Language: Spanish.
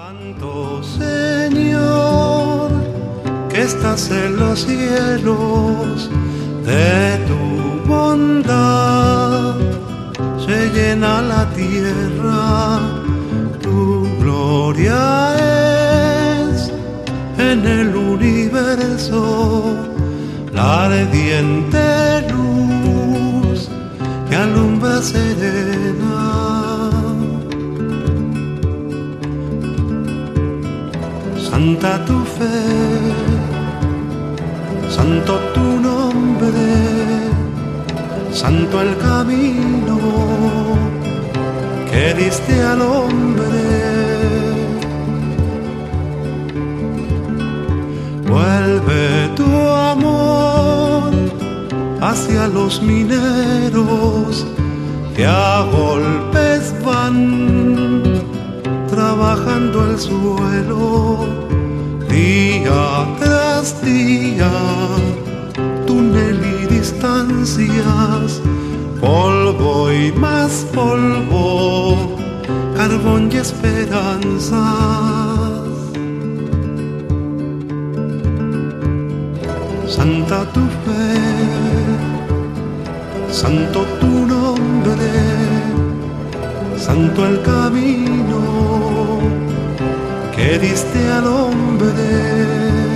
Santo Señor, que estás en los cielos, de tu bondad se llena la tierra, tu gloria es en el universo, la ardiente luz que alumbra serena. Santa tu fe, santo tu nombre, santo el camino que diste al hombre. Vuelve tu amor hacia los mineros que a golpes van trabajando el suelo, día tras día, túnel y distancias, polvo y más polvo, carbón y esperanzas. Santa tu fe, santo tu nombre, santo el camino que diste al hombre.